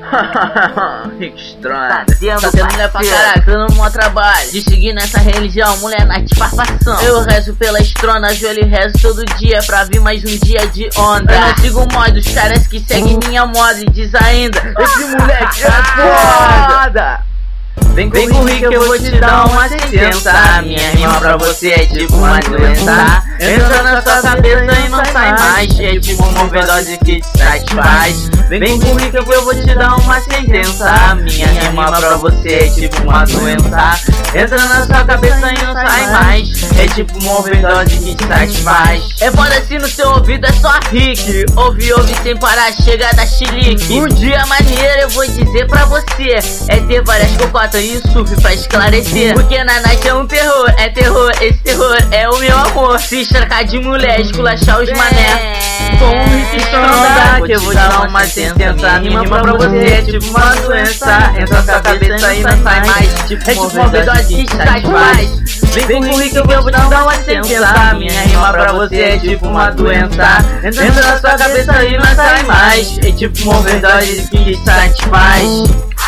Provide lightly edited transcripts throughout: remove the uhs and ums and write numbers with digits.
Rick Strong, tá tendo mulher pra caralho, dando um maior trabalho de seguir nessa religião, mulher na disfarçação. Eu rezo pela estrona, ajoelho e rezo todo dia pra vir mais um dia de onda. Eu não sigo moda, os caras que seguem minha moda e diz ainda: esse moleque é foda. Vem com o Rick, eu vou te dar uma sentença. Minha rima pra você é tipo uma doença. Entra na sua cabeça e não sai mais. É tipo uma overdose que te satisfaz. Vem com o Rick, eu vou te dar uma sentença. Minha rima pra você é tipo uma doença. Entra na sua cabeça e não sai mais. É tipo uma overdose que te satisfaz. É foda assim no seu ouvido, é só Rick. Ouve sem parar, chega da chilique. Um dia maneiro eu vou dizer pra você é ter várias cocotas e surf pra esclarecer. Porque na night é um terror, é terror, esse terror é o meu amor. Se estracar de mulher, esculachar os mané. Com um Rick Strong, que eu vou te dar uma sentença. Minha rima pra você é tipo uma doença. Entra na sua cabeça e não sai mais. É tipo uma overdose que te satisfaz. Vem com o Rick, eu vou te dar uma sentença. Minha rima pra você é tipo uma doença. Entra na sua cabeça e não sai mais. É tipo uma overdose que te satisfaz.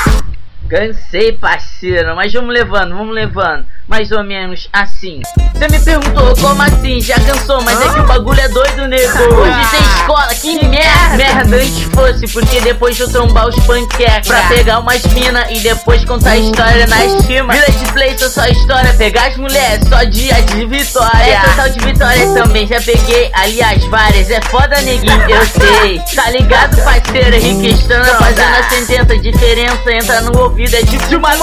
Cansei, parceiro, mas vamos levando, mais ou menos assim. Você me perguntou como assim, já cansou, mas é que o bagulho é doido, nego. Hoje tem escola, que merda antes fosse, porque depois eu trombar os panquecas pra pegar umas mina e depois contar a história na estima. Vila de play, só história, pegar as mulheres, só dia de vitória. É total de vitória também, já peguei, aliás, várias, é foda, neguinho, eu sei. Tá ligado, parceiro, Rick Strong fazendo a sentença, diferença entra no ouvido. É tipo uma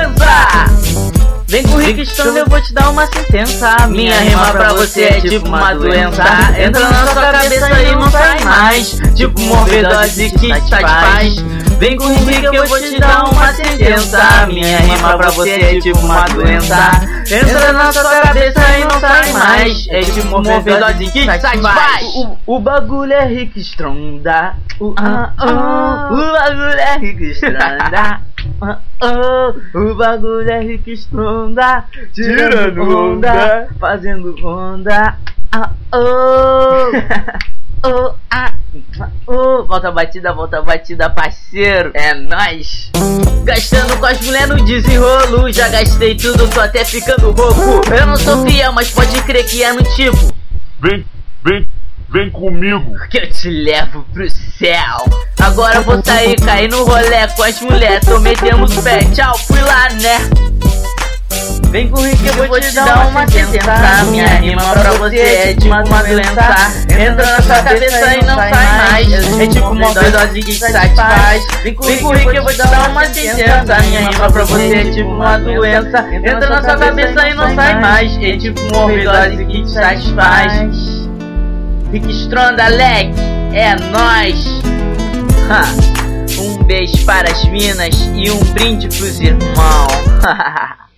doença. Vem com o Rick Strong, eu vou te dar uma sentença. Minha rima pra você é tipo uma doença. Entra na sua cabeça e não sai mais. Tipo uma overdose que te satisfaz. Vem com o Rick, eu vou te dar uma sentença. Minha rima pra você é tipo uma doença. Entra na sua cabeça e não sai mais. É tipo uma overdose que te satisfaz. O bagulho é Rick Strong. O bagulho é Rick Strong. O bagulho é Rick Strong, tirando onda, fazendo onda. Volta a batida, parceiro. É nóis. Gastando com as mulheres no desenrolo. Já gastei tudo, tô até ficando rouco. Eu não sou fiel, mas pode crer que é no tipo. Vem comigo, que eu te levo pro céu. Agora eu vou sair, cair no rolê com as mulheres. Tô metendo os pés, tchau, fui lá, né? Vem com o Rick, eu vou te dar uma sentença. Minha rima pra você é tipo uma doença. Entra na sua cabeça e não sai mais. É tipo uma overdose que te satisfaz. Vem com o Rick, eu vou te dar uma sentença. Minha rima pra você é tipo uma doença. Entra na sua cabeça e não sai mais. É tipo uma overdose que te satisfaz. Rick Strong, Alec, é nóis. Um beijo para as minas e um brinde pros irmãos.